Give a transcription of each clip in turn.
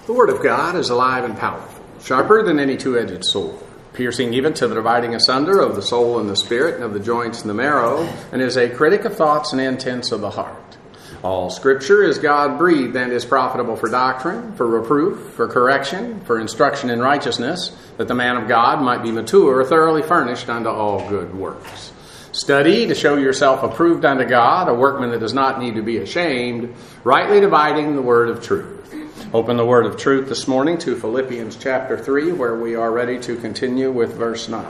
The Word of God is alive and powerful, sharper than any two-edged sword, piercing even to the dividing asunder of the soul and the spirit, and of the joints and the marrow, and is a critic of thoughts and intents of the heart. All Scripture is God-breathed and is profitable for doctrine, for reproof, for correction, for instruction in righteousness, that the man of God might be mature, thoroughly furnished unto all good works. Study to show yourself approved unto God, a workman that does not need to be ashamed, rightly dividing the word of truth. Open the word of truth this morning to Philippians chapter 3, where we are ready to continue with verse 9.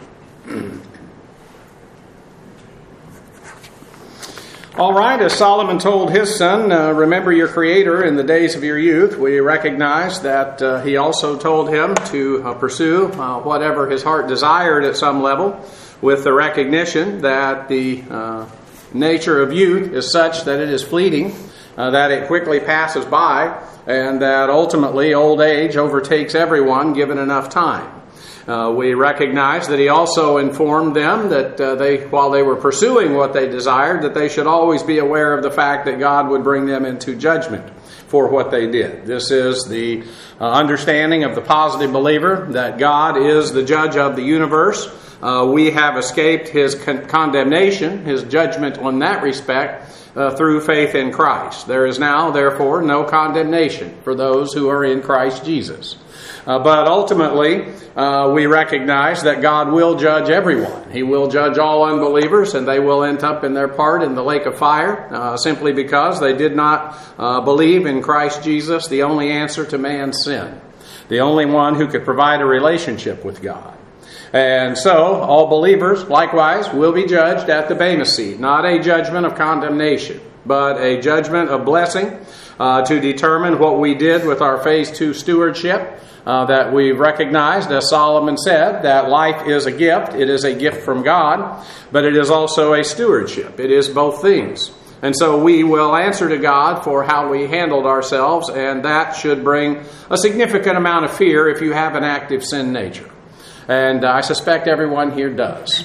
All right, as Solomon told his son, remember your Creator in the days of your youth, we recognize that he also told him to pursue whatever his heart desired at some level, with the recognition that the nature of youth is such that it is fleeting, that it quickly passes by, and that ultimately old age overtakes everyone given enough time. We recognize that he also informed them that while they were pursuing what they desired, that they should always be aware of the fact that God would bring them into judgment for what they did. This is the understanding of the positive believer, that God is the judge of the universe. We have escaped his condemnation, his judgment on that respect, through faith in Christ. There is now, therefore, no condemnation for those who are in Christ Jesus. But ultimately, we recognize that God will judge everyone. He will judge all unbelievers, and they will end up in their part in the lake of fire, simply because they did not believe in Christ Jesus, the only answer to man's sin, the only one who could provide a relationship with God. And so, all believers, likewise, will be judged at the Bema seat. Not a judgment of condemnation, but a judgment of blessing to determine what we did with our phase 2 stewardship, that we recognized, as Solomon said, that life is a gift. It is a gift from God, but it is also a stewardship. It is both things. And so we will answer to God for how we handled ourselves, and that should bring a significant amount of fear if you have an active sin nature. And I suspect everyone here does.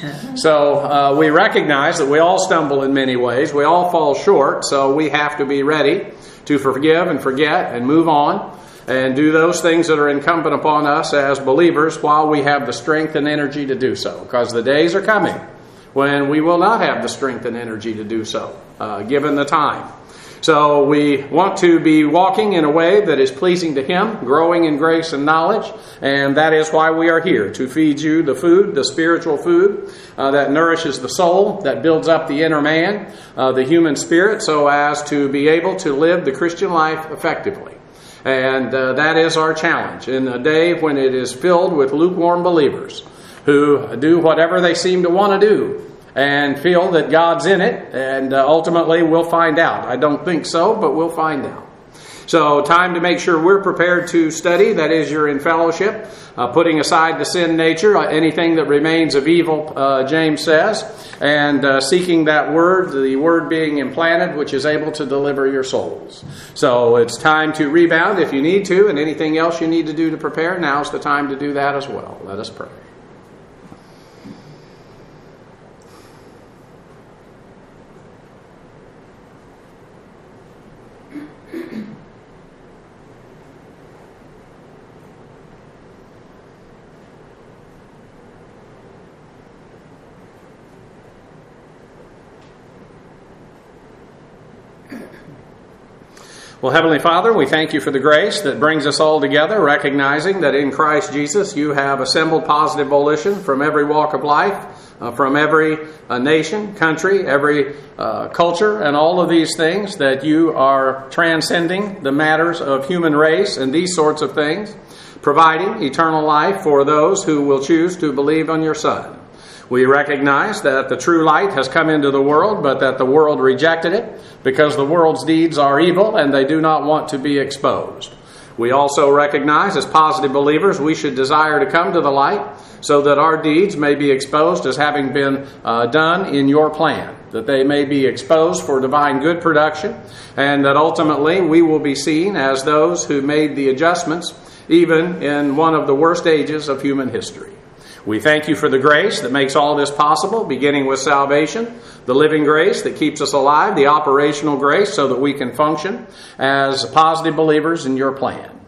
So we recognize that we all stumble in many ways. We all fall short. So we have to be ready to forgive and forget and move on and do those things that are incumbent upon us as believers while we have the strength and energy to do so. Because the days are coming when we will not have the strength and energy to do so, given the time. So we want to be walking in a way that is pleasing to Him, growing in grace and knowledge, and that is why we are here, to feed you the food, the spiritual food that nourishes the soul, that builds up the inner man, the human spirit, so as to be able to live the Christian life effectively. And that is our challenge in a day when it is filled with lukewarm believers who do whatever they seem to want to do and feel that God's in it, and ultimately we'll find out. I don't think so, but we'll find out. So time to make sure we're prepared to study, that is, you're in fellowship, putting aside the sin nature, anything that remains of evil, James says, and seeking that word, the word being implanted, which is able to deliver your souls. So it's time to rebound if you need to, and anything else you need to do to prepare, now's the time to do that as well. Let us pray. Well, Heavenly Father, we thank you for the grace that brings us all together, recognizing that in Christ Jesus you have assembled positive volition from every walk of life, from every nation, country, every culture, and all of these things, that you are transcending the matters of human race and these sorts of things, providing eternal life for those who will choose to believe on your Son. We recognize that the true light has come into the world, but that the world rejected it because the world's deeds are evil and they do not want to be exposed. We also recognize as positive believers we should desire to come to the light so that our deeds may be exposed as having been done in your plan, that they may be exposed for divine good production, and that ultimately we will be seen as those who made the adjustments even in one of the worst ages of human history. We thank you for the grace that makes all this possible, beginning with salvation, the living grace that keeps us alive, the operational grace so that we can function as positive believers in your plan.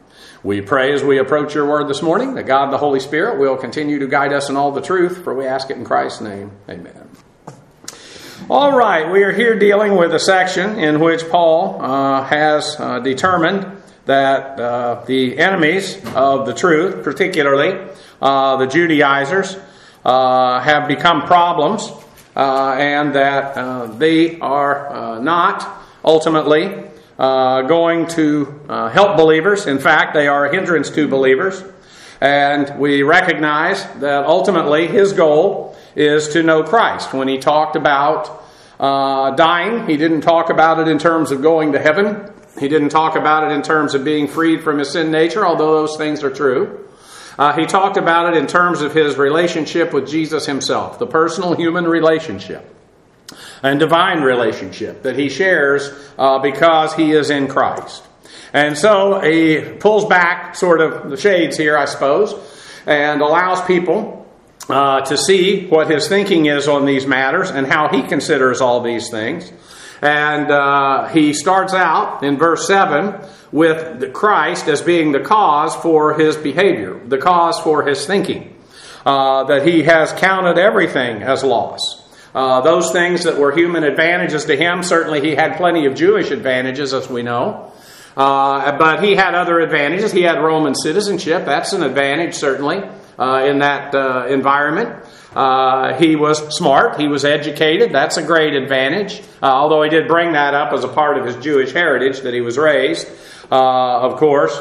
We pray as we approach your word this morning that God the Holy Spirit will continue to guide us in all the truth, for we ask it in Christ's name. Amen. All right, we are here dealing with a section in which Paul has determined that the enemies of the truth, particularly the Judaizers, have become problems, and that they are not ultimately going to help believers. In fact, they are a hindrance to believers. And we recognize that ultimately his goal is to know Christ. When he talked about dying, he didn't talk about it in terms of going to heaven. He didn't talk about it in terms of being freed from his sin nature, although those things are true. He talked about it in terms of his relationship with Jesus himself, the personal human relationship and divine relationship that he shares because he is in Christ. And so he pulls back sort of the shades here, I suppose, and allows people to see what his thinking is on these matters and how he considers all these things. And he starts out in verse 7 with Christ as being the cause for his behavior, the cause for his thinking, that he has counted everything as loss. Those things that were human advantages to him, certainly he had plenty of Jewish advantages, as we know. But he had other advantages. He had Roman citizenship. That's an advantage, certainly, in that environment. He was smart. He was educated. That's a great advantage. Although he did bring that up as a part of his Jewish heritage that he was raised, of course,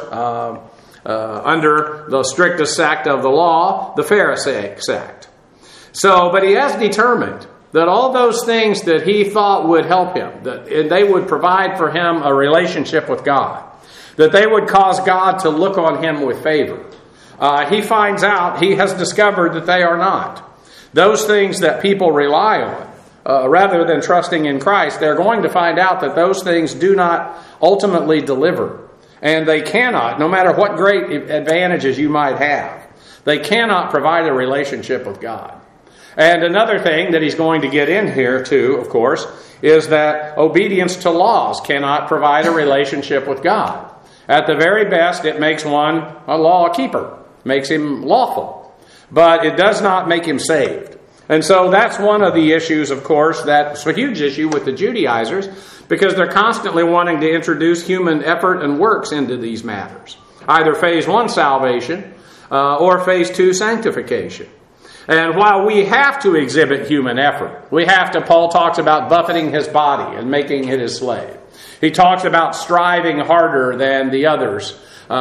under the strictest sect of the law, the Pharisaic sect. But he has determined that all those things that he thought would help him, that they would provide for him a relationship with God, that they would cause God to look on him with favor, he finds out, he has discovered that they are not. Those things that people rely on, rather than trusting in Christ, they're going to find out that those things do not ultimately deliver. And they cannot, no matter what great advantages you might have, they cannot provide a relationship with God. And another thing that he's going to get in here too, of course, is that obedience to laws cannot provide a relationship with God. At the very best, it makes one a law keeper, makes him lawful, but it does not make him saved. And so that's one of the issues, of course, that's a huge issue with the Judaizers, because they're constantly wanting to introduce human effort and works into these matters. Either phase 1 salvation or phase 2 sanctification. And while we have to exhibit human effort, Paul talks about buffeting his body and making it his slave. He talks about striving harder than the others.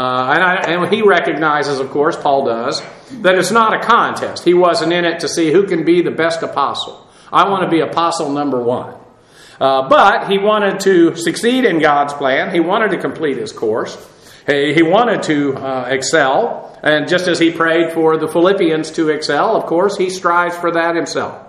And he recognizes, of course, Paul does, that it's not a contest. He wasn't in it to see who can be the best apostle. I want to be apostle number 1. But he wanted to succeed in God's plan. He wanted to complete his course. He wanted to excel. And just as he prayed for the Philippians to excel, of course, he strives for that himself.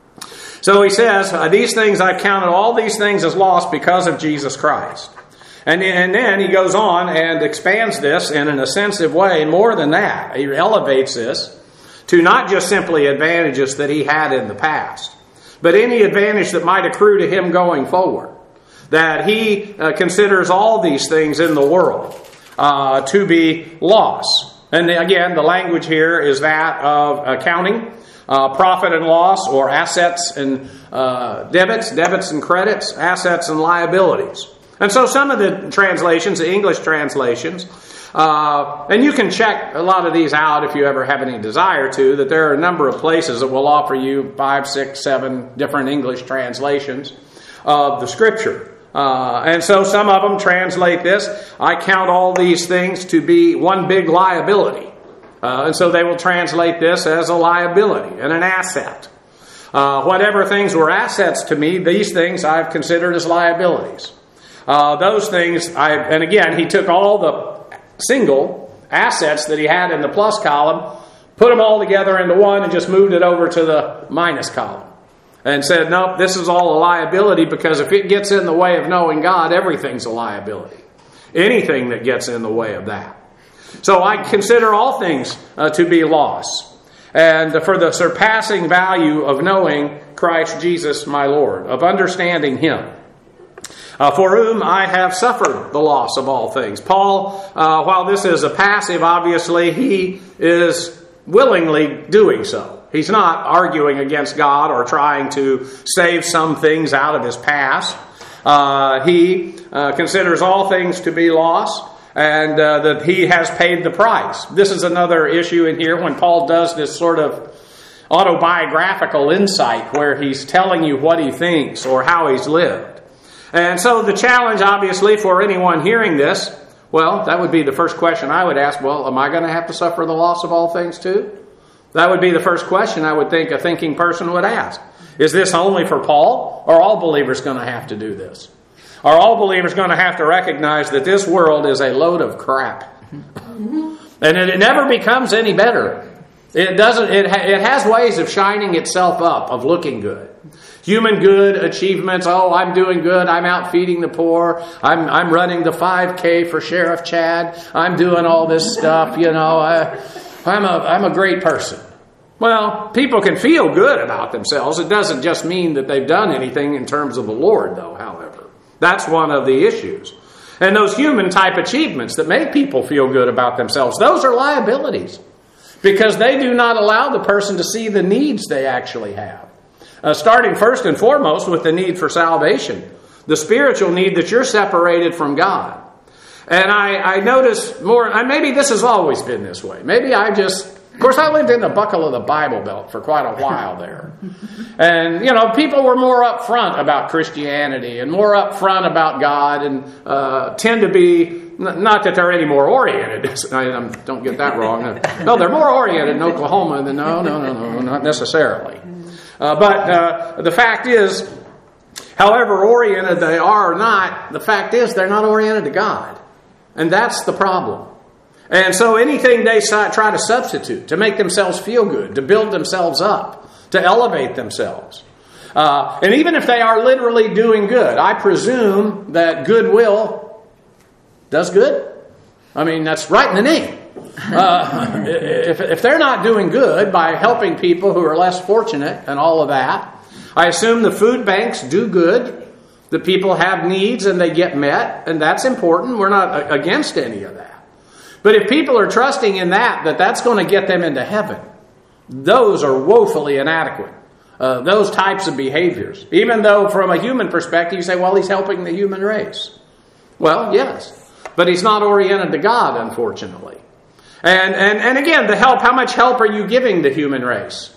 So he says, these things I've counted all these things as lost because of Jesus Christ. And then he goes on and expands this in an offensive way. More than that, he elevates this to not just simply advantages that he had in the past, but any advantage that might accrue to him going forward. That he considers all these things in the world to be loss. And again, the language here is that of accounting, profit and loss, or assets and debits and credits, assets and liabilities. And so some of the translations, the English translations, and you can check a lot of these out if you ever have any desire to, that there are a number of places that will offer you 5, 6, 7 different English translations of the Scripture. And so some of them translate this, I count all these things to be one big liability. And so they will translate this as a liability and an asset. Whatever things were assets to me, these things I've considered as liabilities. Those things, and again, he took all the single assets that he had in the plus column, put them all together into one, and just moved it over to the minus column. And said, nope, this is all a liability, because if it gets in the way of knowing God, everything's a liability. Anything that gets in the way of that. So I consider all things to be loss. And for the surpassing value of knowing Christ Jesus my Lord, of understanding Him. For whom I have suffered the loss of all things. Paul, while this is a passive, obviously, he is willingly doing so. He's not arguing against God or trying to save some things out of his past. He considers all things to be lost, and that he has paid the price. This is another issue in here when Paul does this sort of autobiographical insight where he's telling you what he thinks or how he's lived. And so the challenge, obviously, for anyone hearing this, well, that would be the first question I would ask. Well, am I going to have to suffer the loss of all things too? That would be the first question I would think a thinking person would ask. Is this only for Paul, or are all believers going to have to do this? Are all believers going to have to recognize that this world is a load of crap? And it never becomes any better. It doesn't. It has ways of shining itself up, of looking good. Human good achievements. Oh, I'm doing good. I'm out feeding the poor. I'm running the 5K for Sheriff Chad. I'm doing all this stuff. You know, I'm a great person. Well, people can feel good about themselves. It doesn't just mean that they've done anything in terms of the Lord, though. However, that's one of the issues. And those human type achievements that make people feel good about themselves, those are liabilities, because they do not allow the person to see the needs they actually have. Starting first and foremost with the need for salvation, the spiritual need that you're separated from God. And I notice more, and maybe this has always been this way. Maybe of course, I lived in the buckle of the Bible Belt for quite a while there. And, you know, people were more upfront about Christianity and more upfront about God and tend to be, not that they're any more oriented. Don't get that wrong. No, they're more oriented in Oklahoma than, no, not necessarily. But the fact is, however oriented they are or not, the fact is they're not oriented to God. And that's the problem. And so anything they try to substitute to make themselves feel good, to build themselves up, to elevate themselves. And even if they are literally doing good, I presume that goodwill does good. I mean, that's right in the name. If they're not doing good by helping people who are less fortunate and all of that, I assume the food banks do good. The people have needs and they get met, and that's important. We're not against any of that. But if people are trusting in that's going to get them into heaven, those are woefully inadequate. Those types of behaviors. Even though from a human perspective you say, well, he's helping the human race. Well, yes. But he's not oriented to God, unfortunately. And again, the help, how much help are you giving the human race?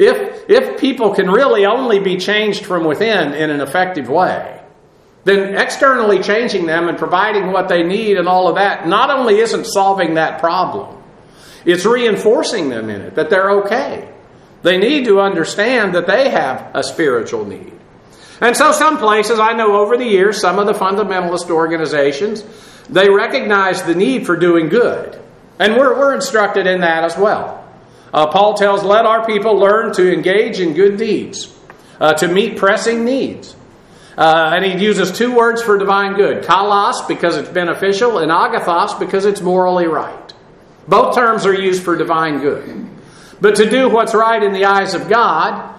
If people can really only be changed from within in an effective way, then externally changing them and providing what they need and all of that not only isn't solving that problem, it's reinforcing them in it, that they're okay. They need to understand that they have a spiritual need. And so some places, I know over the years, some of the fundamentalist organizations, they recognize the need for doing good. And we're instructed in that as well. Paul tells, let our people learn to engage in good deeds, to meet pressing needs. And he uses two words for divine good. Kalos, because it's beneficial, and agathos, because it's morally right. Both terms are used for divine good. But to do what's right in the eyes of God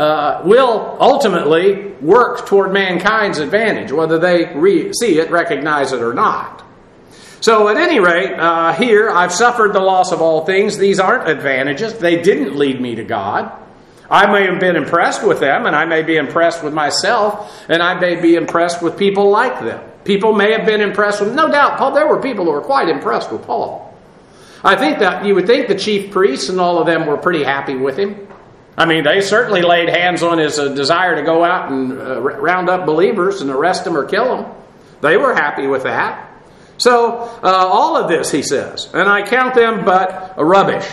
will ultimately work toward mankind's advantage, whether they see it, recognize it, or not. So at any rate, here, I've suffered the loss of all things. These aren't advantages. They didn't lead me to God. I may have been impressed with them, and I may be impressed with myself, and I may be impressed with people like them. People may have been impressed with, no doubt, Paul. There were people who were quite impressed with Paul. I think that you would think the chief priests and all of them were pretty happy with him. I mean, they certainly laid hands on his desire to go out and round up believers and arrest them or kill them. They were happy with that. So all of this, he says, and I count them but rubbish.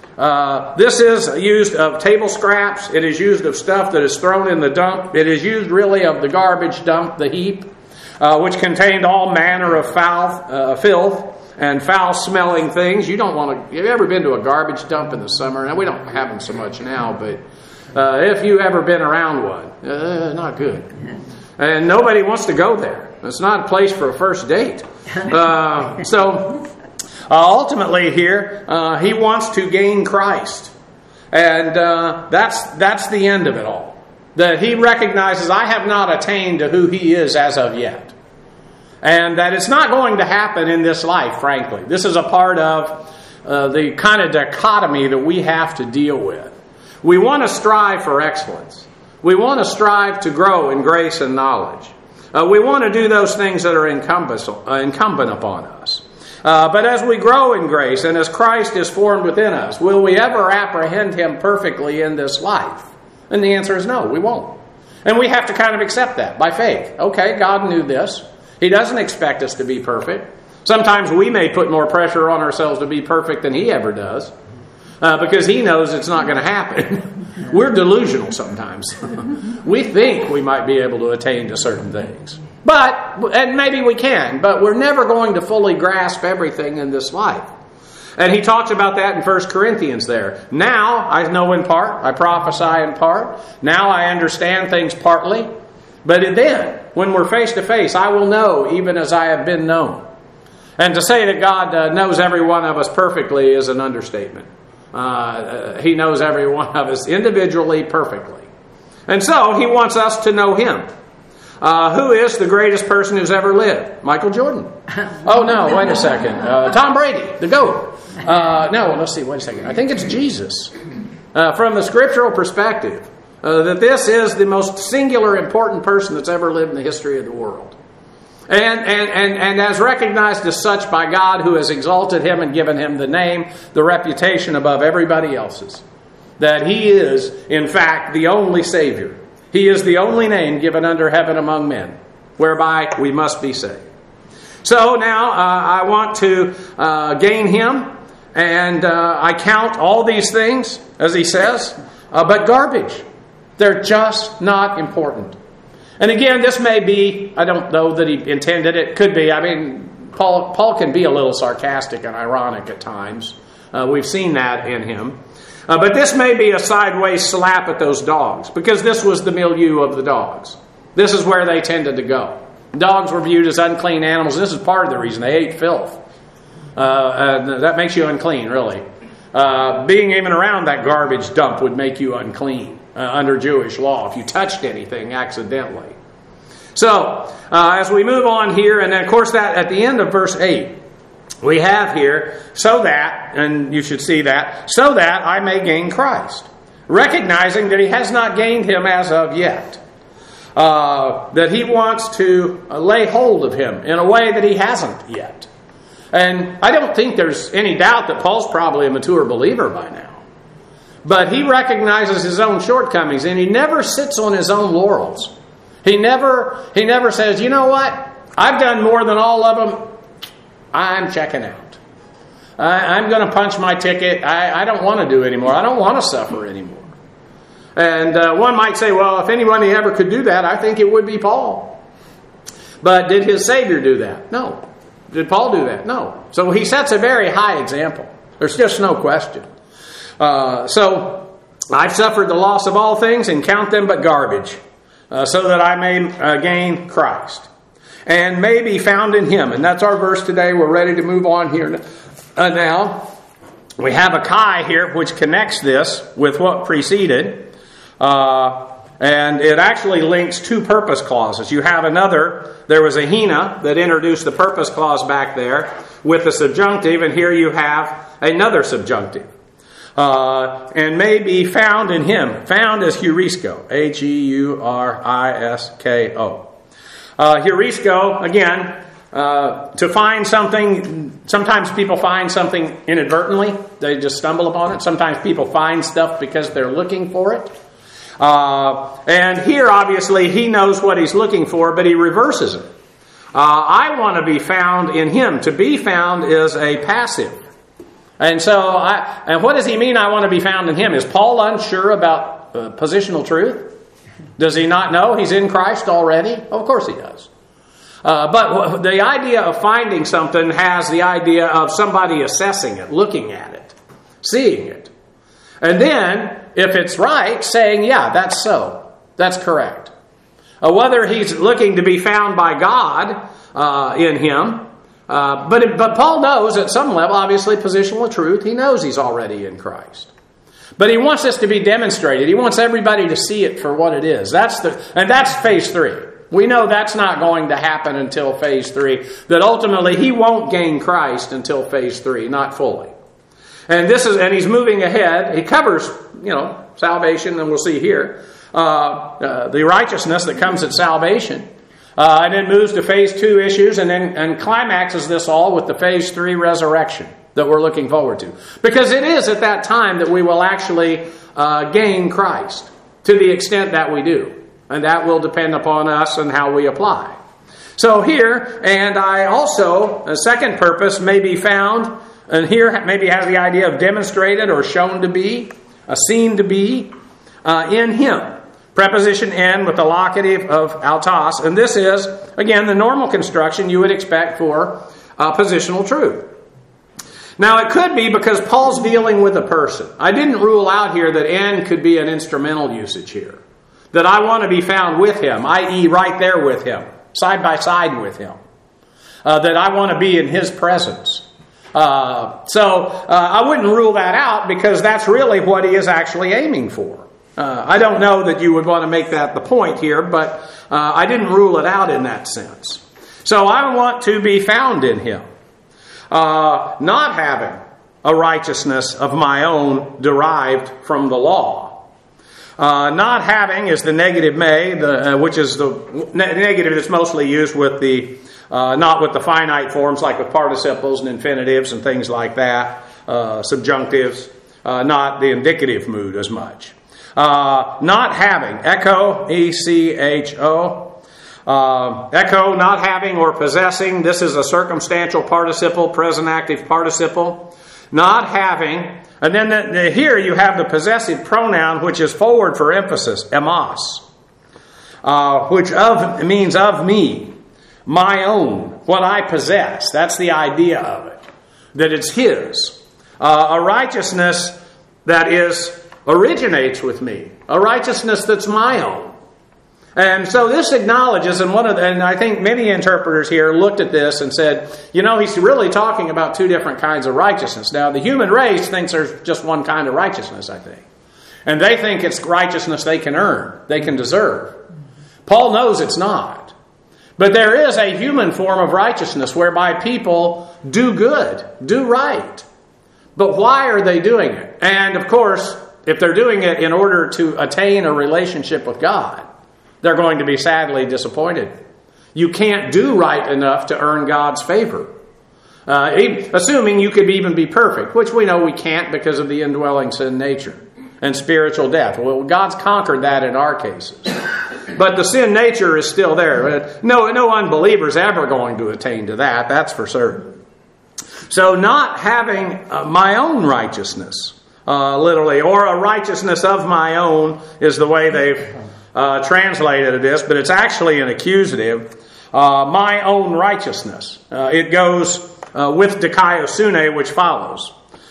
This is used of table scraps. It is used of stuff that is thrown in the dump. It is used really of the garbage dump, the heap, which contained all manner of filth and foul-smelling things. You don't want to. Have you ever been to a garbage dump in the summer? Now we don't have them so much now, but if you ever been around one, not good. And nobody wants to go there. It's not a place for a first date. Ultimately here, he wants to gain Christ. And that's the end of it all. That he recognizes, I have not attained to who he is as of yet. And that it's not going to happen in this life, frankly. This is a part of the kind of dichotomy that we have to deal with. We want to strive for excellence. We want to strive to grow in grace and knowledge. We want to do those things that are incumbent upon us. But as we grow in grace and as Christ is formed within us, will we ever apprehend Him perfectly in this life? And the answer is no, we won't. And we have to kind of accept that by faith. Okay, God knew this. He doesn't expect us to be perfect. Sometimes we may put more pressure on ourselves to be perfect than He ever does because He knows it's not going to happen. We're delusional sometimes. We think we might be able to attain to certain things. And maybe we can, but we're never going to fully grasp everything in this life. And he talks about that in 1 Corinthians there. Now I know in part, I prophesy in part. Now I understand things partly. But then, when we're face to face, I will know even as I have been known. And to say that God knows every one of us perfectly is an understatement. He knows every one of us individually perfectly. And so He wants us to know Him. Who is the greatest person who's ever lived? Michael Jordan. Oh, no, wait a second. Tom Brady, the GOAT. No, let's see, wait a second. I think it's Jesus. From the scriptural perspective, that this is the most singular important person that's ever lived in the history of the world. And as recognized as such by God, who has exalted Him and given Him the name, the reputation above everybody else's. That He is, in fact, the only Savior. He is the only name given under heaven among men, whereby we must be saved. So now I want to gain Him, and I count all these things, as he says, but garbage. They're just not important. And again, this may be, I don't know that he intended it, could be. I mean, Paul can be a little sarcastic and ironic at times. We've seen that in him. But this may be a sideways slap at those dogs, because this was the milieu of the dogs. This is where they tended to go. Dogs were viewed as unclean animals. This is part of the reason they ate filth. That makes you unclean, really. Being even around that garbage dump would make you unclean under Jewish law if you touched anything accidentally. So, as we move on here, and then of course that at the end of verse 8, we have here, so that, and you should see that, so that I may gain Christ. Recognizing that he has not gained Him as of yet. That he wants to lay hold of Him in a way that he hasn't yet. And I don't think there's any doubt that Paul's probably a mature believer by now. But he recognizes his own shortcomings, and he never sits on his own laurels. He never says, you know what? I've done more than all of them. I'm checking out. I'm going to punch my ticket. I don't want to do anymore. I don't want to suffer anymore. And one might say, well, if anybody ever could do that, I think it would be Paul. But did his Savior do that? No. Did Paul do that? No. So he sets a very high example. There's just no question. So I've suffered the loss of all things and count them but garbage, so that I may gain Christ and may be found in Him. And that's our verse today. We're ready to move on here now. We have a chi here which connects this with what preceded. And it actually links two purpose clauses. You have there was a hina that introduced the purpose clause back there with the subjunctive, and here you have another subjunctive. And may be found in Him. Found is heurisko. Heurisko. Heurisko, again, to find something. Sometimes people find something inadvertently. They just stumble upon it. Sometimes people find stuff because they're looking for it. And here, obviously, he knows what he's looking for, but he reverses it. I want to be found in Him. To be found is a passive. And so, and what does he mean, I want to be found in Him? Is Paul unsure about positional truth? Does he not know he's in Christ already? Of course he does. But the idea of finding something has the idea of somebody assessing it, looking at it, seeing it. And then, if it's right, saying, yeah, that's so. That's correct. Whether he's looking to be found by God in Him. But Paul knows at some level, obviously, positional truth. He knows he's already in Christ. But he wants this to be demonstrated. He wants everybody to see it for what it is. And that's phase 3. We know that's not going to happen until phase 3, that ultimately he won't gain Christ until phase 3, not fully. And he's moving ahead. He covers, salvation, and we'll see here, the righteousness that comes at salvation. And then moves to phase 2 issues and climaxes this all with the phase 3 resurrection that we're looking forward to. Because it is at that time that we will actually gain Christ to the extent that we do. And that will depend upon us and how we apply. So here, and I also, a second purpose may be found, and here maybe has the idea of demonstrated or shown to be, seen to be, in him. Preposition "in" with the locative of autos. And this is, again, the normal construction you would expect for positional truth. Now, it could be because Paul's dealing with a person. I didn't rule out here that "in" could be an instrumental usage here. That I want to be found with him, i.e. right there with him, side by side with him. That I want to be in his presence. I wouldn't rule that out because that's really what he is actually aiming for. I don't know that you would want to make that the point here, but I didn't rule it out in that sense. So I want to be found in him. Not having a righteousness of my own derived from the law. Not having is the negative may, which is the negative that's mostly used with the, not with the finite forms like with participles and infinitives and things like that, subjunctives, not the indicative mood as much. Not having, echo, E-C-H-O. Echo, not having or possessing. This is a circumstantial participle, present active participle. Not having. And then here you have the possessive pronoun, which is forward for emphasis, emos. Which means of me, my own, what I possess. That's the idea of it. That it's his. A righteousness that originates with me. A righteousness that's my own. And so this acknowledges, and I think many interpreters here looked at this and said, he's really talking about two different kinds of righteousness. Now, the human race thinks there's just one kind of righteousness, I think. And they think it's righteousness they can earn, they can deserve. Paul knows it's not. But there is a human form of righteousness whereby people do good, do right. But why are they doing it? And of course, if they're doing it in order to attain a relationship with God, they're going to be sadly disappointed. You can't do right enough to earn God's favor. Assuming you could even be perfect, which we know we can't because of the indwelling sin nature and spiritual death. Well, God's conquered that in our cases. But the sin nature is still there. No unbeliever's ever going to attain to that, that's for certain. So not having my own righteousness, literally, or a righteousness of my own is the way they've translated this, but it's actually an accusative. My own righteousness. It goes with dikaiosune, which follows.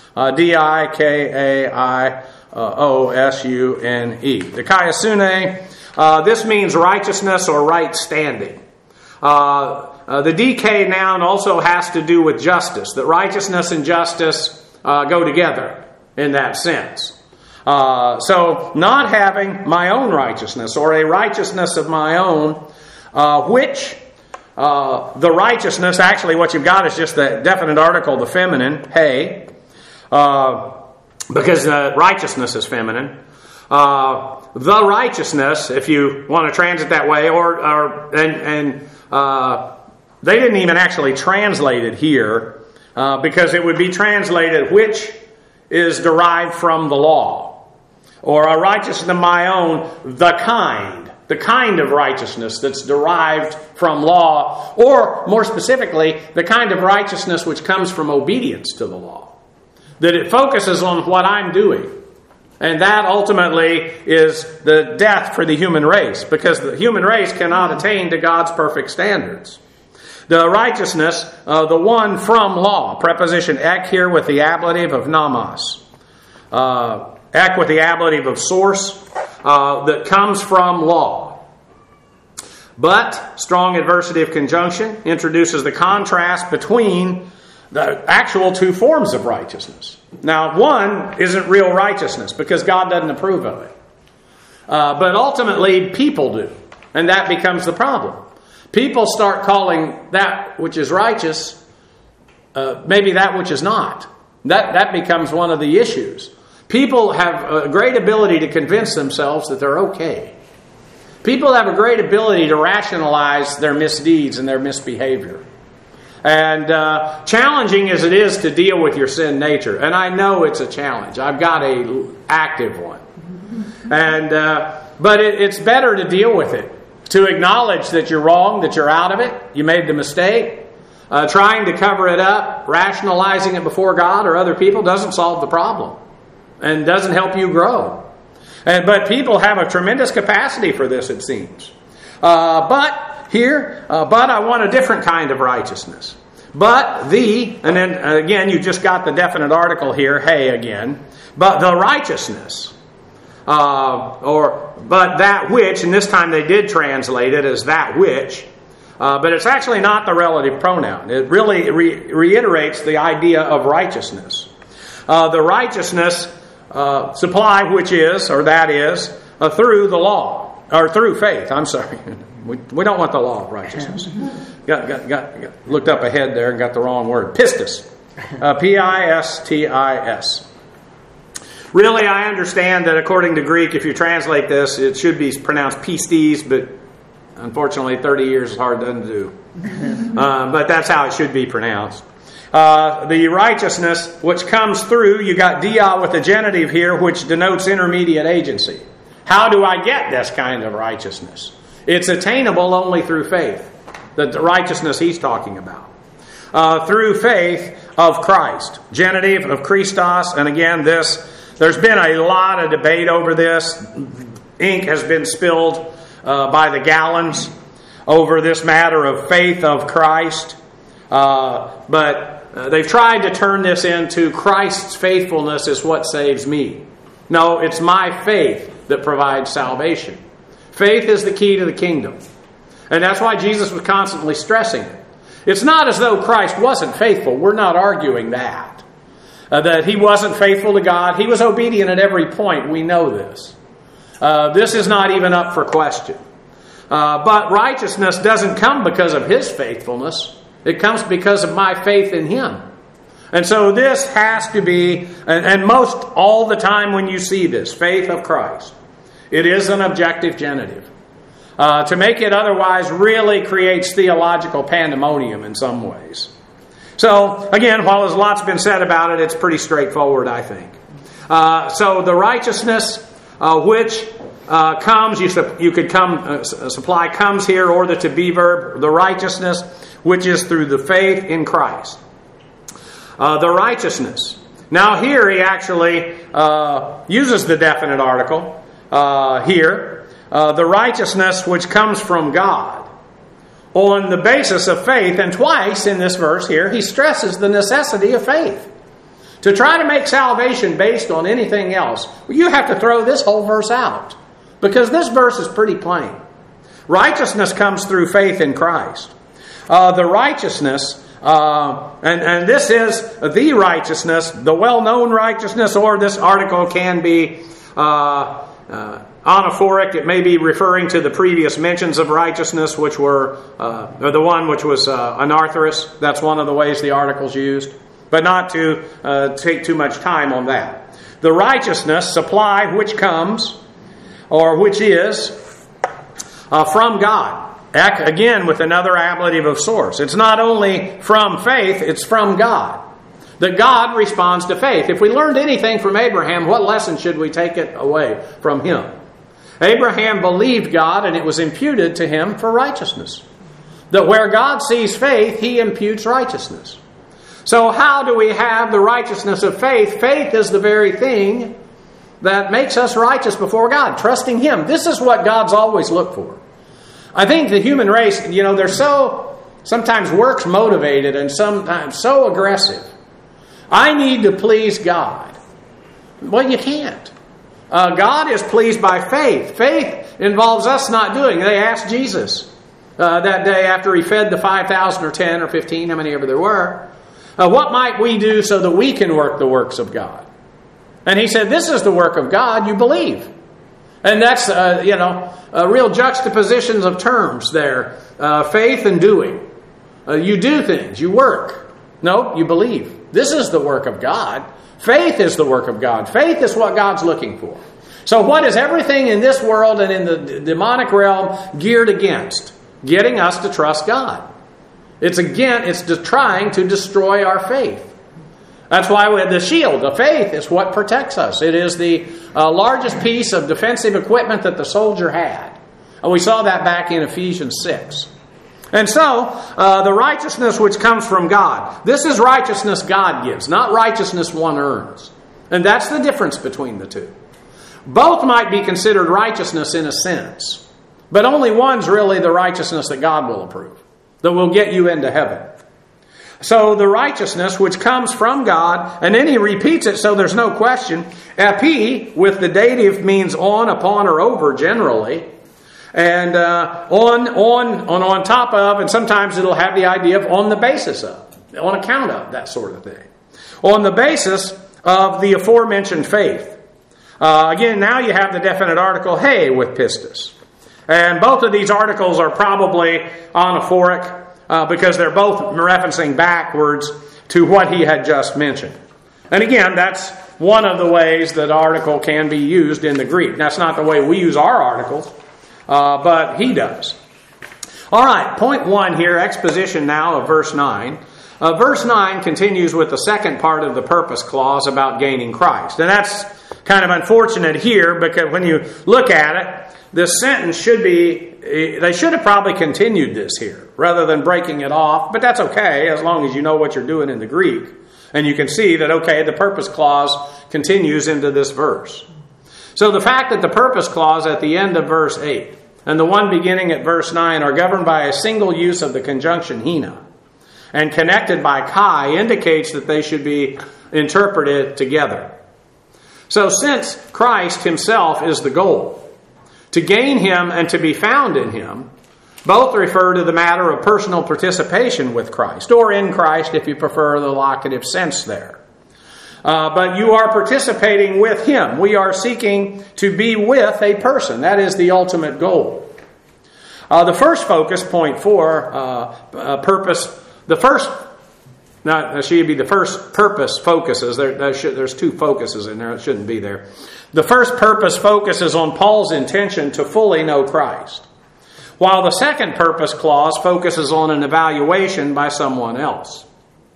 D-I-K-A-I-O-S-U-N-E. Dikaiosune, this means righteousness or right standing. The DK noun also has to do with justice. That righteousness and justice go together in that sense. So, not having my own righteousness or a righteousness of my own, which the righteousness, actually what you've got is just the definite article, the feminine, hey, because righteousness is feminine. The righteousness, if you want to transit that way, they didn't even actually translate it here, because it would be translated, which is derived from the law. Or a righteousness of my own, the kind of righteousness that's derived from law, or more specifically, the kind of righteousness which comes from obedience to the law. That it focuses on what I'm doing. And that ultimately is the death for the human race, because the human race cannot attain to God's perfect standards. The righteousness, the one from law, preposition ek here with the ablative of namas. Ek with the ablative of source, that comes from law. But strong adversative conjunction introduces the contrast between the actual two forms of righteousness. Now, one isn't real righteousness because God doesn't approve of it. But ultimately, people do. And that becomes the problem. People start calling that which is righteous maybe that which is not. That becomes one of the issues. People have a great ability to convince themselves that they're okay. People have a great ability to rationalize their misdeeds and their misbehavior. And challenging as it is to deal with your sin nature, and I know it's a challenge. I've got an active one. And but it's better to deal with it, to acknowledge that you're wrong, that you're out of it, you made the mistake. Trying to cover it up, rationalizing it before God or other people doesn't solve the problem and doesn't help you grow. But people have a tremendous capacity for this, it seems. But I want a different kind of righteousness. And then again, you just got the definite article here, hey again, but the righteousness, but that which, and this time they did translate it as that which, but it's actually not the relative pronoun. It really reiterates the idea of righteousness. The righteousness supply, which is, or that is, through the law, or through faith. I'm sorry. We don't want the law of righteousness. Got looked up ahead there and got the wrong word. Pistis. Pistis. Really, I understand that according to Greek, if you translate this, it should be pronounced pistis, but unfortunately 30 years is hard to undo. But that's how it should be pronounced. The righteousness which comes through, you got dia with the genitive here, which denotes intermediate agency. How do I get this kind of righteousness? It's attainable only through faith. The righteousness he's talking about. Through faith of Christ. Genitive of Christos. And again, there's been a lot of debate over this. Ink has been spilled by the gallons over this matter of faith of Christ. But they've tried to turn this into Christ's faithfulness is what saves me. No, it's my faith that provides salvation. Faith is the key to the kingdom. And that's why Jesus was constantly stressing it. It's not as though Christ wasn't faithful. We're not arguing that. That he wasn't faithful to God. He was obedient at every point. We know this. This is not even up for question. But righteousness doesn't come because of his faithfulness. It comes because of my faith in him. And so this has to be, and most all the time when you see this, faith of Christ, it is an objective genitive. To make it otherwise really creates theological pandemonium in some ways. So, again, while there's lots been said about it, it's pretty straightforward, I think. So the righteousness which comes, you could come, supply comes here, or the to be verb, the righteousness which is through the faith in Christ. The righteousness. Now here he actually uses the definite article here. The righteousness which comes from God on the basis of faith. And twice in this verse here, he stresses the necessity of faith. To try to make salvation based on anything else, you have to throw this whole verse out. Because this verse is pretty plain. Righteousness comes through faith in Christ. The righteousness, and this is the righteousness, the well-known righteousness, or this article can be anaphoric. It may be referring to the previous mentions of righteousness, which were, or the one which was anarthrous. That's one of the ways the article's used. But not to take too much time on that. The righteousness, supply, which comes, or which is, from God. Again, with another ablative of source. It's not only from faith, it's from God. That God responds to faith. If we learned anything from Abraham, what lesson should we take it away from him? Abraham believed God, and it was imputed to him for righteousness. That where God sees faith, he imputes righteousness. So how do we have the righteousness of faith? Faith is the very thing that makes us righteous before God, trusting him. This is what God's always looked for. I think the human race, they're so sometimes works motivated and sometimes so aggressive. I need to please God. Well, you can't. God is pleased by faith. Faith involves us not doing. They asked Jesus that day after he fed the 5,000 or 10 or 15, how many ever there were, what might we do so that we can work the works of God? And he said, this is the work of God, you believe. And that's, real juxtapositions of terms there. Faith and doing. You do things. You work. No, you believe. This is the work of God. Faith is the work of God. Faith is what God's looking for. So what is everything in this world and in the demonic realm geared against? Getting us to trust God. It's trying to destroy our faith. That's why we have the shield. The faith is what protects us. It is the largest piece of defensive equipment that the soldier had. And we saw that back in Ephesians 6. And so, the righteousness which comes from God. This is righteousness God gives, not righteousness one earns. And that's the difference between the two. Both might be considered righteousness in a sense. But only one's really the righteousness that God will approve, that will get you into heaven. So the righteousness which comes from God, and then he repeats it so there's no question. Epi, with the dative, means on, upon, or over generally. And on top of, and sometimes it'll have the idea of on the basis of, on account of, that sort of thing. On the basis of the aforementioned faith. Again, now you have the definite article, hey, with pistis. And both of these articles are probably anaphoric because they're both referencing backwards to what he had just mentioned. And again, that's one of the ways that article can be used in the Greek. That's not the way we use our articles. But he does. All right, point 1 here, exposition now of verse 9. Verse 9 continues with the second part of the purpose clause about gaining Christ. And that's kind of unfortunate here because when you look at it, this sentence they should have probably continued this here rather than breaking it off. But that's okay as long as you know what you're doing in the Greek. And you can see that, the purpose clause continues into this verse. So the fact that the purpose clause at the end of verse 8 and the one beginning at verse 9 are governed by a single use of the conjunction hina and connected by kai indicates that they should be interpreted together. So since Christ himself is the goal, to gain him and to be found in him both refer to the matter of personal participation with Christ, or in Christ if you prefer the locative sense there. But you are participating with him. We are seeking to be with a person. That is the ultimate goal. The first focus, point 4, purpose. The first, that should be the first purpose focuses. There's 2 focuses in there. It shouldn't be there. The first purpose focuses on Paul's intention to fully know Christ, while the second purpose clause focuses on an evaluation by someone else.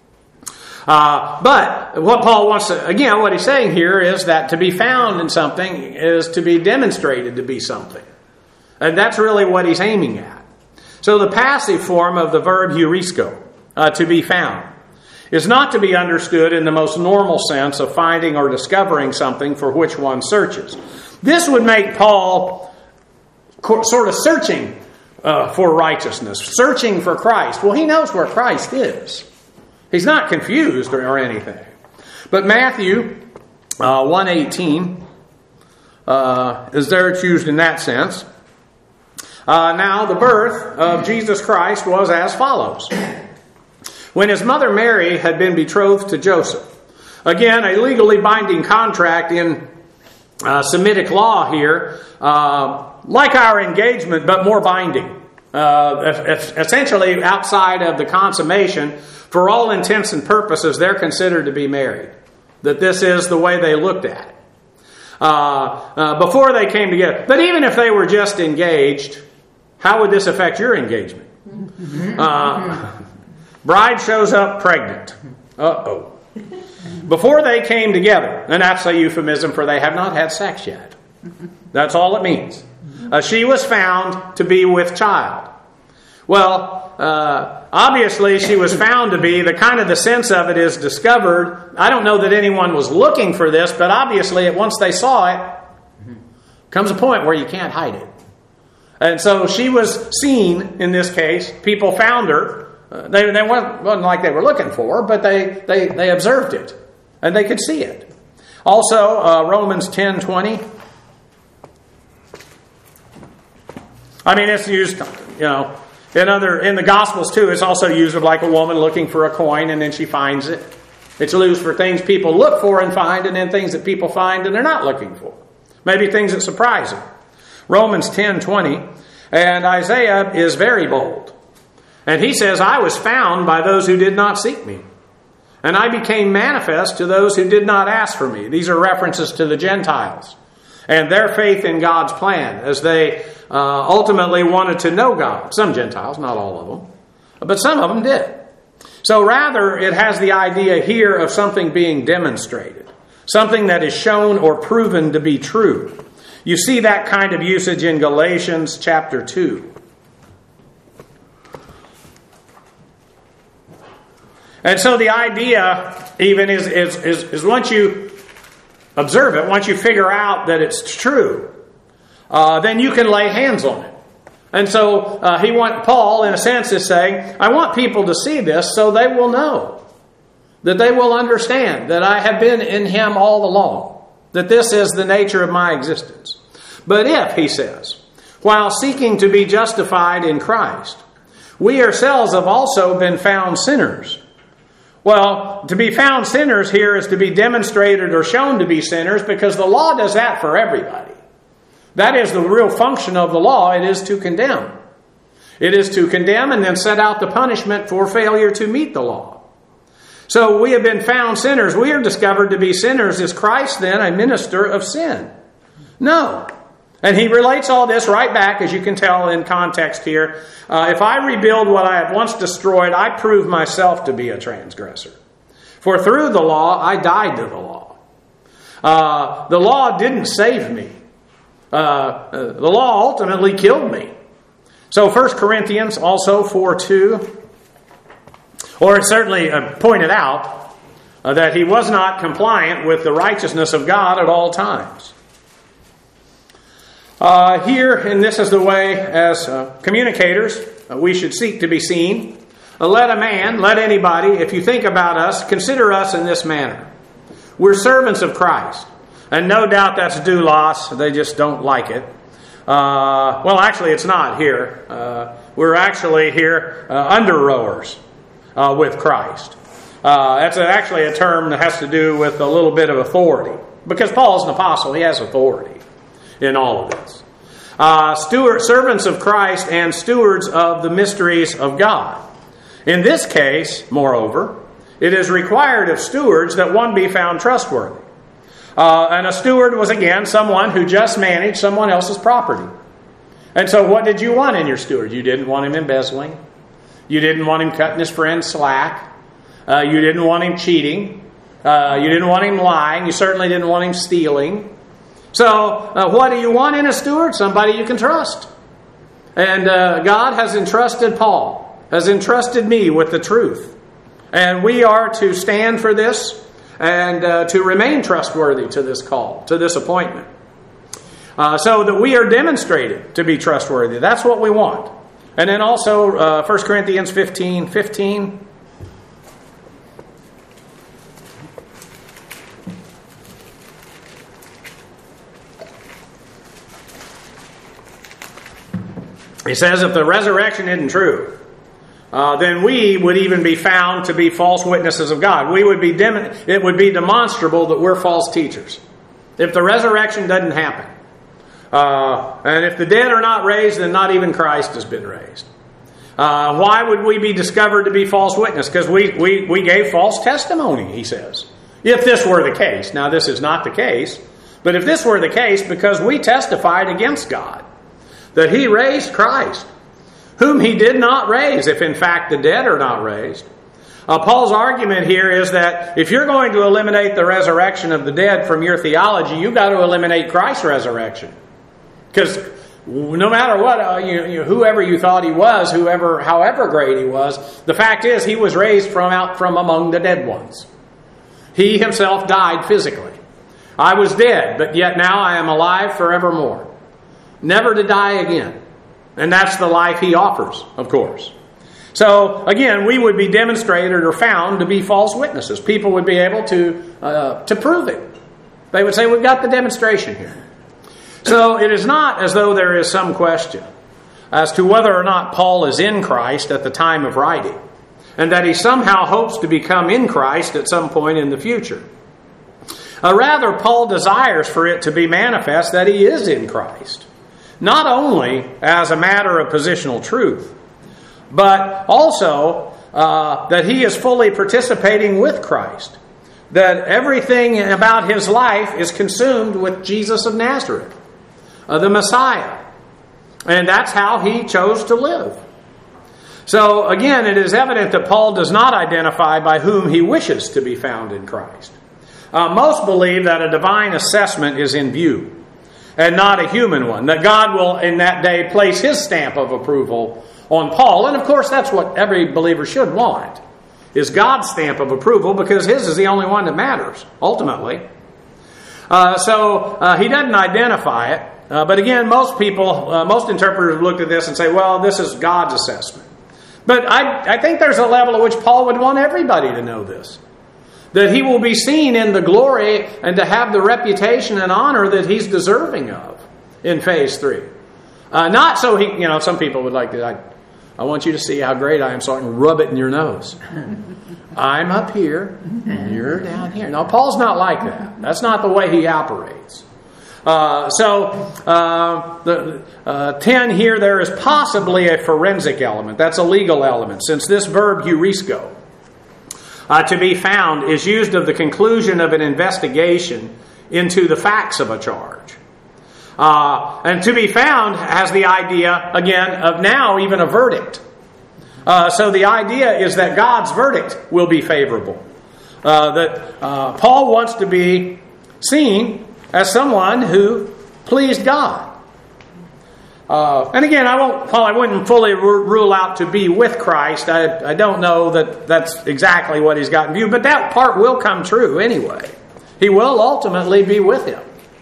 But what Paul wants to, again, what he's saying here is that to be found in something is to be demonstrated to be something. And that's really what he's aiming at. So the passive form of the verb heurisko, to be found, is not to be understood in the most normal sense of finding or discovering something for which one searches. This would make Paul sort of searching for righteousness, searching for Christ. Well, he knows where Christ is. He's not confused or anything. But Matthew 1:18 is there it's used in that sense. Now the birth of Jesus Christ was as follows. When his mother Mary had been betrothed to Joseph. Again, a legally binding contract in Semitic law here, like our engagement, but more binding. Essentially outside of the consummation, for all intents and purposes, they're considered to be married. That this is the way they looked at it. Before they came together. But even if they were just engaged, how would this affect your engagement? Bride shows up pregnant. Uh-oh. Before they came together, and that's a euphemism for they have not had sex yet. That's all it means. She was found to be with child. Well, obviously she was found to be, the sense of it is discovered. I don't know that anyone was looking for this, but obviously once they saw it, comes a point where you can't hide it. And so she was seen in this case. People found her. They wasn't like they were looking for her, but they observed it. And they could see it. Also, Romans 10:20. I mean, it's used, in the Gospels too, it's also used of like a woman looking for a coin and then she finds it. It's used for things people look for and find, and then things that people find and they're not looking for. Maybe things that surprise them. Romans 10:20. And Isaiah is very bold. And he says, I was found by those who did not seek me. And I became manifest to those who did not ask for me. These are references to the Gentiles and their faith in God's plan as they ultimately wanted to know God. Some Gentiles, not all of them, but some of them did. So rather, it has the idea here of something being demonstrated, something that is shown or proven to be true. You see that kind of usage in Galatians chapter 2. And so the idea even is once you observe it, once you figure out that it's true, then you can lay hands on it. And so Paul, in a sense, is saying, I want people to see this so they will know, that they will understand that I have been in him all along, that this is the nature of my existence. But if, he says, while seeking to be justified in Christ, we ourselves have also been found sinners. Well, to be found sinners here is to be demonstrated or shown to be sinners because the law does that for everybody. That is the real function of the law. It is to condemn. It is to condemn and then set out the punishment for failure to meet the law. So we have been found sinners. We are discovered to be sinners. Is Christ then a minister of sin? No. And he relates all this right back, as you can tell in context here. If I rebuild what I have once destroyed, I prove myself to be a transgressor. For through the law, I died to the law. The law didn't save me. The law ultimately killed me. So 1 Corinthians also 4:2, or it certainly pointed out that he was not compliant with the righteousness of God at all times. Here, and this is the way as communicators, we should seek to be seen. Let a man, let anybody, if you think about us, consider us in this manner. We're servants of Christ. And no doubt that's doulos. They just don't like it. Well, actually, it's not here. We're actually here under rowers with Christ. That's actually a term that has to do with a little bit of authority. Because Paul's an apostle, he has authority in all of this. Servants of Christ and stewards of the mysteries of God. In this case, moreover, it is required of stewards that one be found trustworthy. And a steward was, again, someone who just managed someone else's property. And so what did you want in your steward? You didn't want him embezzling. You didn't want him cutting his friends slack. You didn't want him cheating. You didn't want him lying. You certainly didn't want him stealing. So what do you want in a steward? Somebody you can trust. And God has entrusted Paul, has entrusted me with the truth. And we are to stand for this and to remain trustworthy to this call, to this appointment. So that we are demonstrated to be trustworthy. That's what we want. And then also 1 Corinthians 15:15. He says if the resurrection isn't true, then we would even be found to be false witnesses of God. It would be demonstrable that we're false teachers. If the resurrection doesn't happen, and if the dead are not raised, then not even Christ has been raised. Why would we be discovered to be false witness? Because we gave false testimony, he says. If this were the case. Now, this is not the case. But if this were the case, because we testified against God that he raised Christ, whom he did not raise, if in fact the dead are not raised. Paul's argument here is that if you're going to eliminate the resurrection of the dead from your theology, you've got to eliminate Christ's resurrection. Because no matter what, whoever you thought he was, however great he was, the fact is he was raised from among the dead ones. He himself died physically. I was dead, but yet now I am alive forevermore. Never to die again. And that's the life he offers, of course. So, again, we would be demonstrated or found to be false witnesses. People would be able to prove it. They would say, we've got the demonstration here. So, it is not as though there is some question as to whether or not Paul is in Christ at the time of writing, and that he somehow hopes to become in Christ at some point in the future. Rather, Paul desires for it to be manifest that he is in Christ. not only as a matter of positional truth, but also that he is fully participating with Christ. That everything about his life is consumed with Jesus of Nazareth, the Messiah. And that's how he chose to live. So again, it is evident that Paul does not identify by whom he wishes to be found in Christ. Most believe that a divine assessment is in view, and not a human one. That God will in that day place his stamp of approval on Paul. And of course that's what every believer should want, is God's stamp of approval, because his is the only one that matters, ultimately. So he doesn't identify it. But again, most interpreters have looked at this and say, well, this is God's assessment. But I think there's a level at which Paul would want everybody to know this. That he will be seen in the glory and to have the reputation and honor that he's deserving of in phase 3. Not so he, some people would like to, I want you to see how great I am so I can rub it in your nose. I'm up here and you're down here. No, Paul's not like that. That's not the way he operates. The 10 here, there is possibly a forensic element. That's a legal element, since this verb heurisco, to be found, is used of the conclusion of an investigation into the facts of a charge. And to be found has the idea, again, of now even a verdict. So the idea is that God's verdict will be favorable. Paul wants to be seen as someone who pleased God. And again, I wouldn't fully rule out to be with Christ. I don't know that that's exactly what he's got in view, but that part will come true anyway. He will ultimately be with him.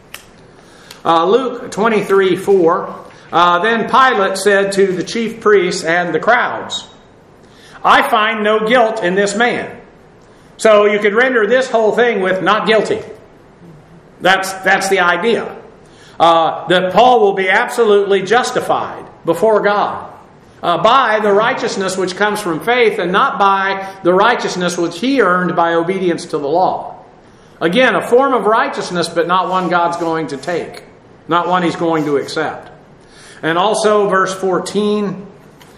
Luke 23:4. Then Pilate said to the chief priests and the crowds, I find no guilt in this man. So you could render this whole thing with not guilty. That's the idea. That Paul will be absolutely justified before God by the righteousness which comes from faith, and not by the righteousness which he earned by obedience to the law. Again, a form of righteousness, but not one God's going to take. Not one he's going to accept. And also verse 14,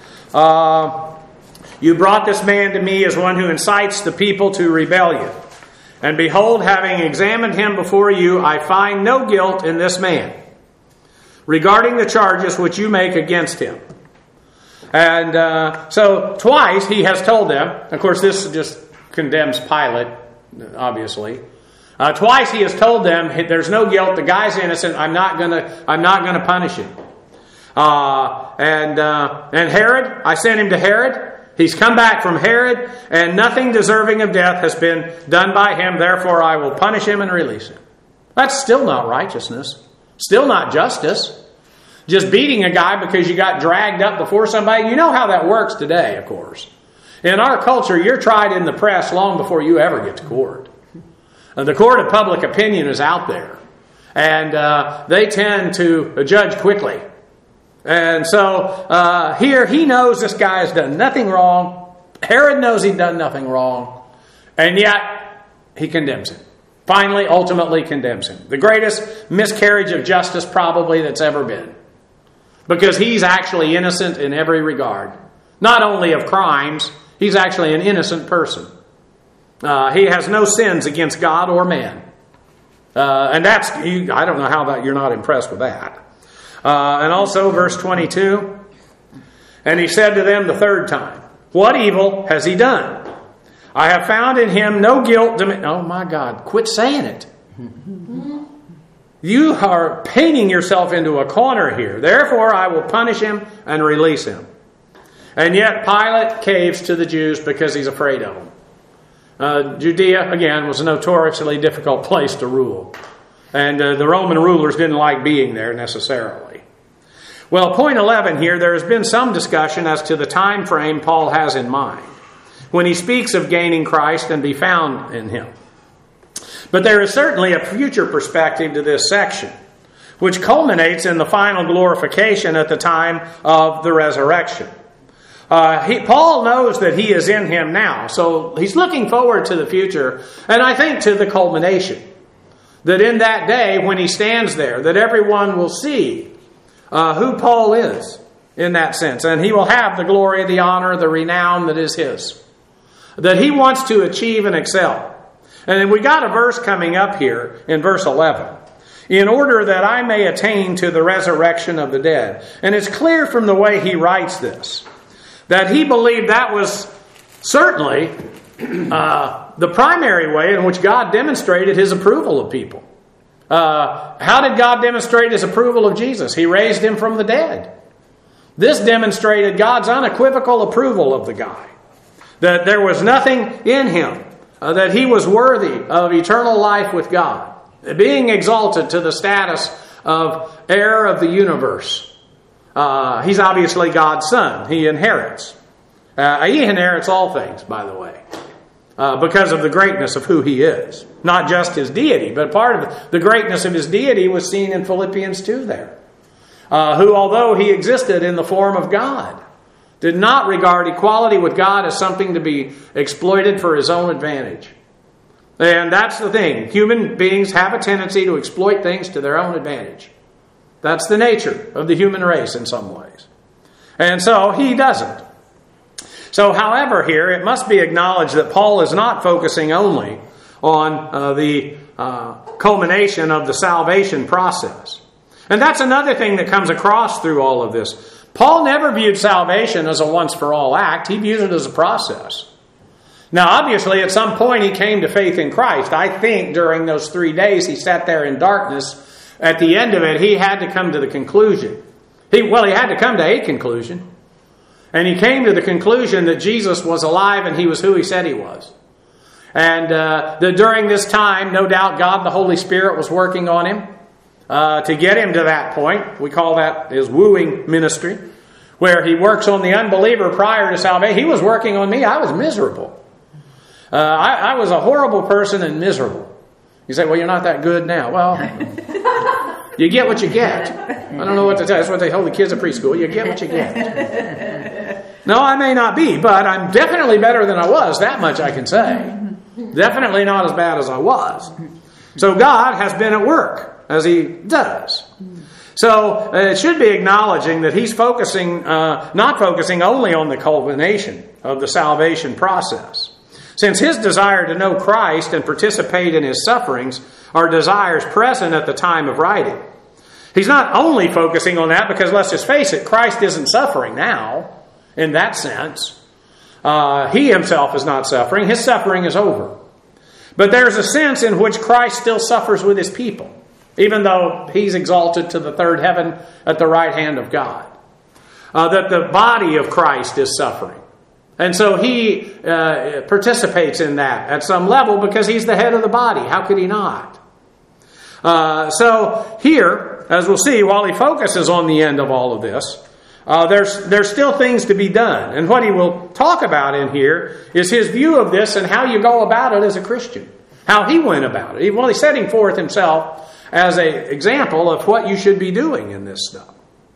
you brought this man to me as one who incites the people to rebellion. And behold, having examined him before you, I find no guilt in this man, regarding the charges which you make against him. And so twice he has told them, of course this just condemns Pilate, obviously. Twice he has told them, there's no guilt, the guy's innocent, I'm not gonna punish him. And Herod, I sent him to Herod. He's come back from Herod, and nothing deserving of death has been done by him. Therefore, I will punish him and release him. That's still not righteousness. Still not justice. Just beating a guy because you got dragged up before somebody. You know how that works today, of course. In our culture, you're tried in the press long before you ever get to court. The court of public opinion is out there. And they tend to judge quickly. And so here he knows this guy has done nothing wrong. Herod knows he's done nothing wrong. And yet he condemns him. Finally, ultimately condemns him. The greatest miscarriage of justice probably that's ever been. Because he's actually innocent in every regard. Not only of crimes, he's actually an innocent person. He has no sins against God or man. And that's, I don't know how you're not impressed with that. And also verse 22, and he said to them the third time, what evil has he done? I have found in him no guilt. Oh my God, quit saying it. You are painting yourself into a corner here. Therefore I will punish him and release him. And yet Pilate caves to the Jews because he's afraid of them. Judea, again, was a notoriously difficult place to rule. And the Roman rulers didn't like being there necessarily. Well, point 11 here, there has been some discussion as to the time frame Paul has in mind when he speaks of gaining Christ and be found in him. But there is certainly a future perspective to this section, which culminates in the final glorification at the time of the resurrection. Paul knows that he is in him now, so he's looking forward to the future, and I think to the culmination. That in that day, when he stands there, that everyone will see who Paul is in that sense. And he will have the glory, the honor, the renown that is his. That he wants to achieve and excel. And then we got a verse coming up here in verse 11. In order that I may attain to the resurrection of the dead. And it's clear from the way he writes this that he believed that was certainly the primary way in which God demonstrated his approval of people. How did God demonstrate his approval of Jesus? He raised him from the dead. This demonstrated God's unequivocal approval of the guy. That there was nothing in him, that he was worthy of eternal life with God, being exalted to the status of heir of the universe. He's obviously God's son. He inherits. He inherits all things, by the way, because of the greatness of who he is. Not just his deity, but part of the greatness of his deity was seen in Philippians 2 there. Who, although he existed in the form of God, did not regard equality with God as something to be exploited for his own advantage. And that's the thing. Human beings have a tendency to exploit things to their own advantage. That's the nature of the human race in some ways. And so he doesn't. So, however, here it must be acknowledged that Paul is not focusing only on the culmination of the salvation process. And that's another thing that comes across through all of this. Paul never viewed salvation as a once-for-all act. He views it as a process. Now, obviously, at some point he came to faith in Christ. I think during those 3 days he sat there in darkness. At the end of it, he had to come to the conclusion. He had to come to a conclusion. And he came to the conclusion that Jesus was alive and he was who he said he was. And that during this time, no doubt God the Holy Spirit was working on him to get him to that point. We call that his wooing ministry, where he works on the unbeliever prior to salvation. He was working on me. I was miserable. I was a horrible person and miserable. You say, well, you're not that good now. Well, you get what you get. I don't know what to tell you. That's what they told the kids at preschool. You get what you get. No, I may not be, but I'm definitely better than I was. That much I can say. Definitely not as bad as I was. So God has been at work, as he does. So it should be acknowledging that he's not focusing only on the culmination of the salvation process. Since his desire to know Christ and participate in his sufferings are desires present at the time of writing. He's not only focusing on that because, let's just face it, Christ isn't suffering now in that sense. He himself is not suffering. His suffering is over. But there's a sense in which Christ still suffers with his people, even though he's exalted to the third heaven at the right hand of God. That the body of Christ is suffering. And so he participates in that at some level because he's the head of the body. How could he not? So here, as we'll see, while he focuses on the end of all of this, there's still things to be done. And what he will talk about in here is his view of this and how you go about it as a Christian. How he went about it. Well, he's setting forth himself as an example of what you should be doing in this stuff.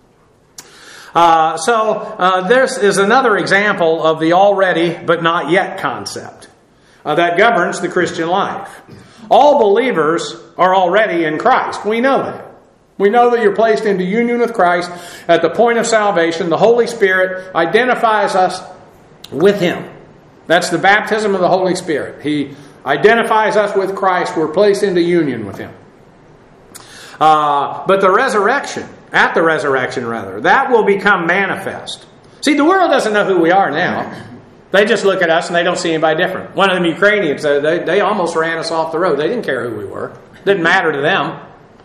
This is another example of the already but not yet concept that governs the Christian life. All believers are already in Christ. We know that. We know that you're placed into union with Christ at the point of salvation. The Holy Spirit identifies us with him. That's the baptism of the Holy Spirit. He identifies us with Christ. We're placed into union with him. But the resurrection, at the resurrection rather, that will become manifest. See, the world doesn't know who we are now. They just look at us and they don't see anybody different. One of them Ukrainians, they almost ran us off the road. They didn't care who we were. Didn't matter to them.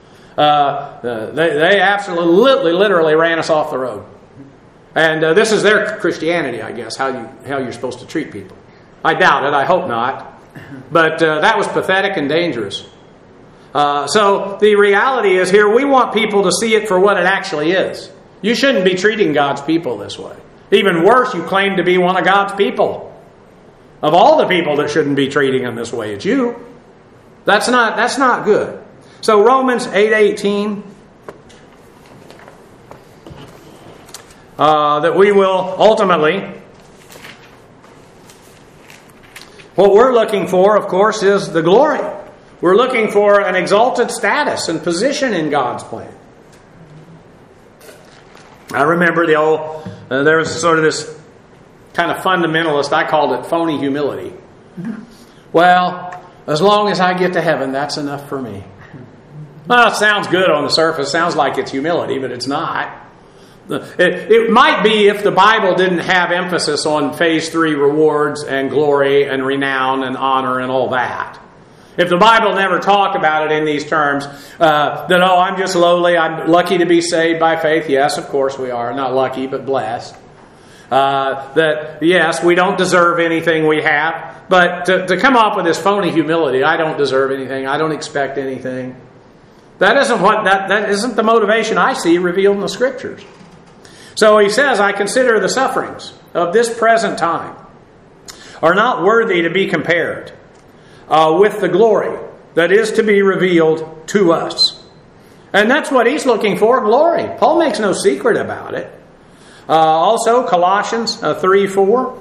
They absolutely, literally ran us off the road. And this is their Christianity, I guess, how you're supposed to treat people. I doubt it. I hope not. But that was pathetic and dangerous. So the reality is here, we want people to see it for what it actually is. You shouldn't be treating God's people this way. Even worse, you claim to be one of God's people. Of all the people that shouldn't be treating them this way, it's you. That's not good. So Romans 8:18, that we will ultimately, what we're looking for, of course, is the glory. We're looking for an exalted status and position in God's plan. I remember there was sort of this kind of fundamentalist, I called it phony humility. Well, as long as I get to heaven, that's enough for me. Well, it sounds good on the surface. Sounds like it's humility, but it's not. It might be if the Bible didn't have emphasis on phase 3 rewards and glory and renown and honor and all that. If the Bible never talked about it in these terms, I'm just lowly, I'm lucky to be saved by faith. Yes, of course we are. Not lucky, but blessed. That, yes, we don't deserve anything we have. But to come up with this phony humility, I don't deserve anything, I don't expect anything. That isn't the motivation I see revealed in the Scriptures. So he says, I consider the sufferings of this present time are not worthy to be compared with the glory that is to be revealed to us. And that's what he's looking for, glory. Paul makes no secret about it. Also, Colossians 3:4.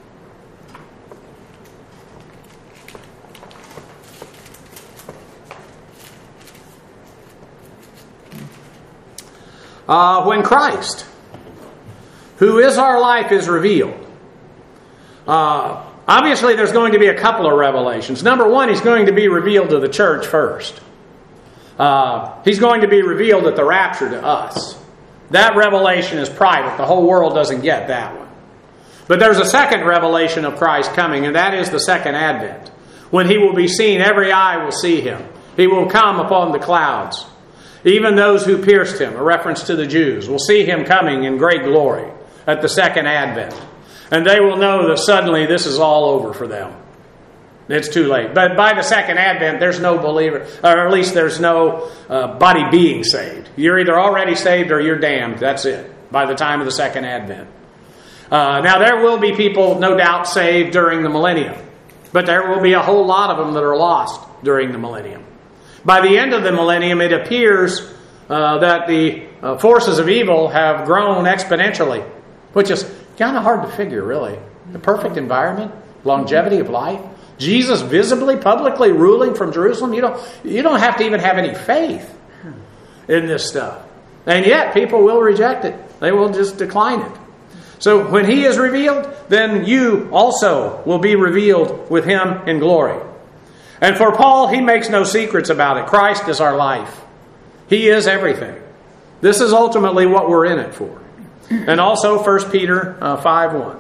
When Christ, who is our life, is revealed. Obviously, there's going to be a couple of revelations. Number one, he's going to be revealed to the church first. He's going to be revealed at the rapture to us. That revelation is private. The whole world doesn't get that one. But there's a second revelation of Christ coming, and that is the second advent. When he will be seen, every eye will see him. He will come upon the clouds. Even those who pierced him, a reference to the Jews, will see him coming in great glory at the second advent. And they will know that suddenly this is all over for them. It's too late. But by the second advent, there's no believer, or at least there's no body being saved. You're either already saved or you're damned. That's it, by the time of the second advent. Now, there will be people, no doubt, saved during the millennium. But there will be a whole lot of them that are lost during the millennium. By the end of the millennium, it appears that the forces of evil have grown exponentially, which is kind of hard to figure, really. The perfect environment, longevity of life, Jesus visibly, publicly ruling from Jerusalem. You don't have to even have any faith in this stuff. And yet, people will reject it. They will just decline it. So when he is revealed, then you also will be revealed with him in glory. And for Paul, he makes no secrets about it. Christ is our life. He is everything. This is ultimately what we're in it for. And also 1 Peter 5:1.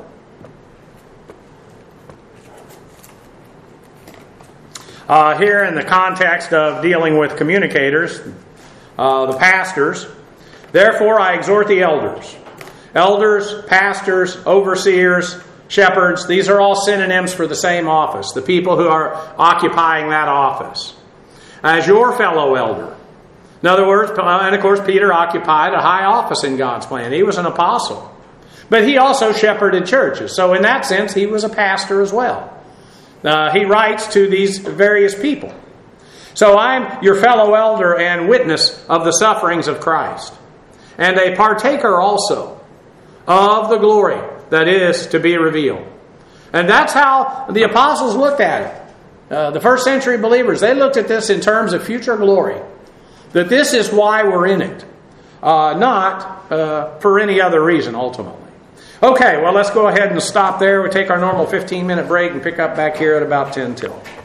Here in the context of dealing with communicators, the pastors, therefore I exhort the elders. Elders, pastors, overseers, shepherds, these are all synonyms for the same office, the people who are occupying that office. As your fellow elder. In other words, and of course Peter occupied a high office in God's plan. He was an apostle. But he also shepherded churches. So in that sense, he was a pastor as well. He writes to these various people. So I'm your fellow elder and witness of the sufferings of Christ, and a partaker also of the glory that is to be revealed. And that's how the apostles looked at it. The first century believers, they looked at this in terms of future glory. That this is why we're in it. Not for any other reason, ultimately. Okay, well, let's go ahead and stop there. We'll take our normal 15-minute break and pick up back here at about 10 till.